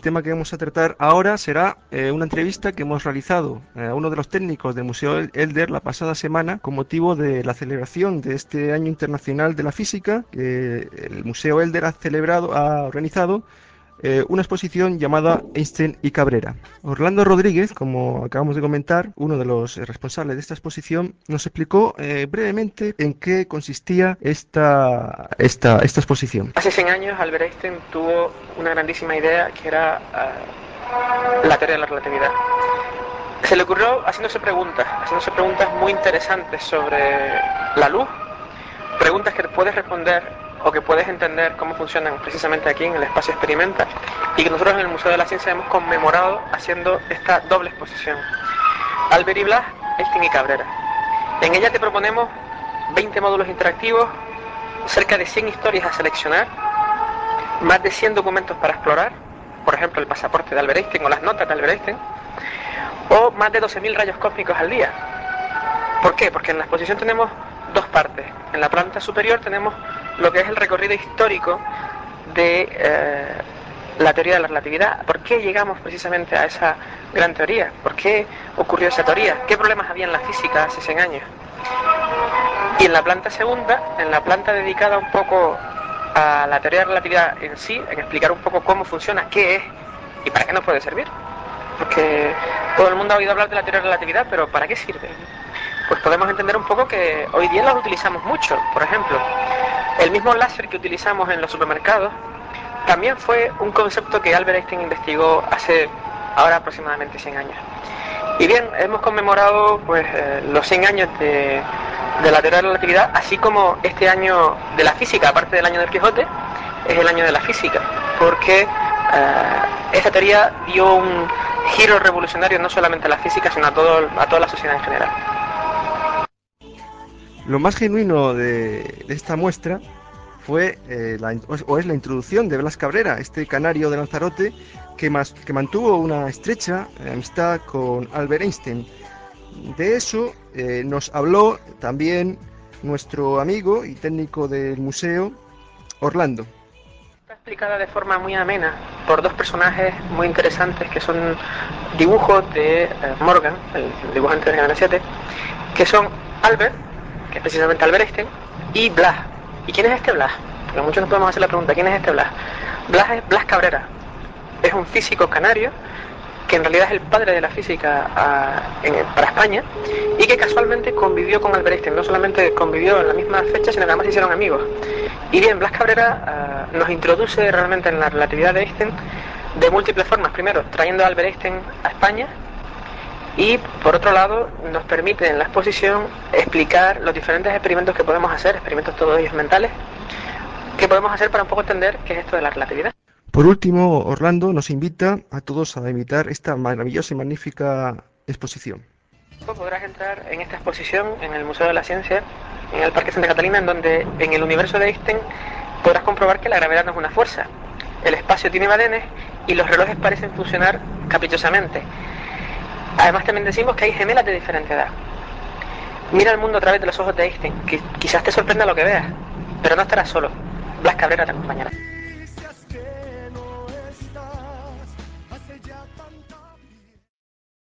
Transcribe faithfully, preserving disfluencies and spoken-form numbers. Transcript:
tema que vamos a tratar ahora será eh, una entrevista que hemos realizado a uno de los técnicos del Museo Elder la pasada semana con motivo de la celebración de este Año Internacional de la Física, que el Museo Elder ha celebrado, ha organizado eh, una exposición llamada Einstein y Cabrera. Orlando Rodríguez, como acabamos de comentar, uno de los responsables de esta exposición, nos explicó eh, brevemente en qué consistía esta, esta, esta exposición. Hace cien años Albert Einstein tuvo una grandísima idea que era uh, la teoría de la relatividad. Se le ocurrió haciéndose preguntas, haciéndose preguntas muy interesantes sobre la luz, preguntas que puedes responder o que puedes entender cómo funcionan precisamente aquí en el espacio Experimenta, y que nosotros en el Museo de la Ciencia hemos conmemorado haciendo esta doble exposición. Albert y Blas, Einstein y Cabrera. En ella te proponemos veinte módulos interactivos, cerca de cien historias a seleccionar, más de cien documentos para explorar, por ejemplo el pasaporte de Albert Einstein o las notas de Albert Einstein, o más de doce mil rayos cósmicos al día. ¿Por qué? Porque en la exposición tenemos dos partes. En la planta superior tenemos lo que es el recorrido histórico de eh, la teoría de la relatividad. ¿Por qué llegamos precisamente a esa gran teoría? ¿Por qué ocurrió esa teoría? ¿Qué problemas había en la física hace cien años? Y en la planta segunda, en la planta dedicada un poco a la teoría de la relatividad en sí, en explicar un poco cómo funciona, qué es y para qué nos puede servir. Porque todo el mundo ha oído hablar de la teoría de la relatividad, pero ¿para qué sirve? Pues podemos entender un poco que hoy día las utilizamos mucho. Por ejemplo, el mismo láser que utilizamos en los supermercados también fue un concepto que Albert Einstein investigó hace ahora aproximadamente cien años. Y bien, hemos conmemorado pues eh, los cien años de, de la teoría de la relatividad, así como este año de la física, aparte del año del Quijote, es el año de la física, porque eh, esta teoría dio un giro revolucionario no solamente a la física, sino a, todo, a toda la sociedad en general. Lo más genuino de, de esta muestra fue eh, la, o es la introducción de Blas Cabrera, este canario de Lanzarote que, más, que mantuvo una estrecha amistad con Albert Einstein. De eso eh, nos habló también nuestro amigo y técnico del museo, Orlando. Está explicada de forma muy amena por dos personajes muy interesantes que son dibujos de eh, Morgan, el dibujante de Canal siete, que son Albert, que es precisamente Albert Einstein, y Blas. ¿Y quién es este Blas? Porque muchos nos podemos hacer la pregunta, ¿quién es este Blas? Blas es Blas Cabrera, es un físico canario que en realidad es el padre de la física uh, en, para España, y que casualmente convivió con Albert Einstein. No solamente convivió en la misma fecha, sino que además se hicieron amigos. Y bien, Blas Cabrera uh, nos introduce realmente en la relatividad de Einstein de múltiples formas. Primero, trayendo a Albert Einstein a España, y por otro lado nos permite en la exposición explicar los diferentes experimentos que podemos hacer, experimentos todos ellos mentales, que podemos hacer para un poco entender qué es esto de la relatividad. Por último, Orlando nos invita a todos a invitar esta maravillosa y magnífica exposición. Podrás entrar en esta exposición en el Museo de la Ciencia, en el Parque Santa Catalina, en donde en el universo de Einstein podrás comprobar que la gravedad no es una fuerza, el espacio tiene badenes y los relojes parecen funcionar caprichosamente. Además también decimos que hay gemelas de diferente edad. Mira el mundo a través de los ojos de Einstein, que quizás te sorprenda lo que veas, pero no estarás solo. Blas Cabrera te acompañará.